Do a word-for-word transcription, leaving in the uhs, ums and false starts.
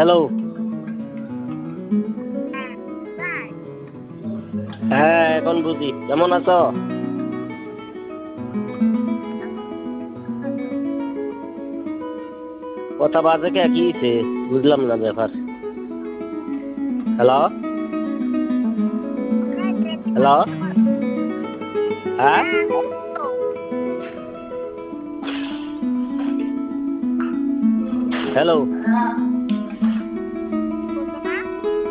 Hello. হ্যাঁ এখন বুঝি, কেমন আছো? কথা বাজে কে, কি হইছে? বুঝলাম না ব্যাপার। Hello hello. হ্যাঁ হ্যালো।